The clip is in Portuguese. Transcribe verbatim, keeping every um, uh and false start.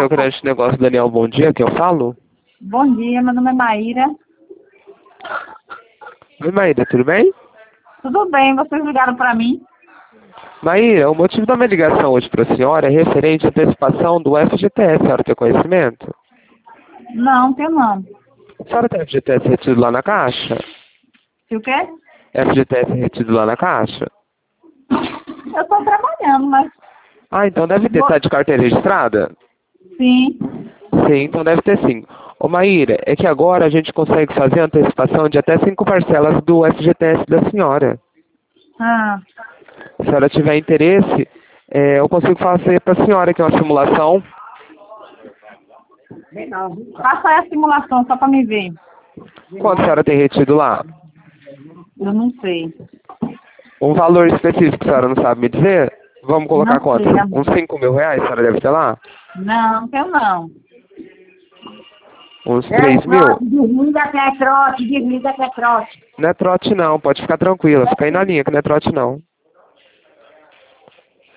seu crédito negócio, Daniel, bom dia, que eu falo? Bom dia, meu nome é Maíra. Oi, Maíra, tudo bem? Tudo bem, vocês ligaram para mim? Maíra, o motivo da minha ligação hoje para a senhora é referente à antecipação do F G T S, a senhora tem conhecimento? Não, tenho não. A senhora tem F G T S retido lá na Caixa? E o quê? F G T S retido lá na Caixa? Eu estou trabalhando, mas... Ah, então deve ter, Vou- tá de carteira registrada? Sim. Sim, então deve ter sim. Ô Maíra, é que agora a gente consegue fazer a antecipação de até cinco parcelas do F G T S da senhora. Ah, Se a senhora tiver interesse, é, eu consigo fazer para a senhora aqui uma simulação. faça aí a simulação só para me ver. Quanto a senhora tem retido lá? Eu não sei. Um valor específico que a senhora não sabe me dizer? Vamos colocar Não quanto? sei, amor. Uns cinco mil reais a senhora deve ter lá? Não, tenho não. Uns três mil? Desliga que é trote, desliga que é trote. Não é trote não, pode ficar tranquila, fica aí na linha que não é trote não.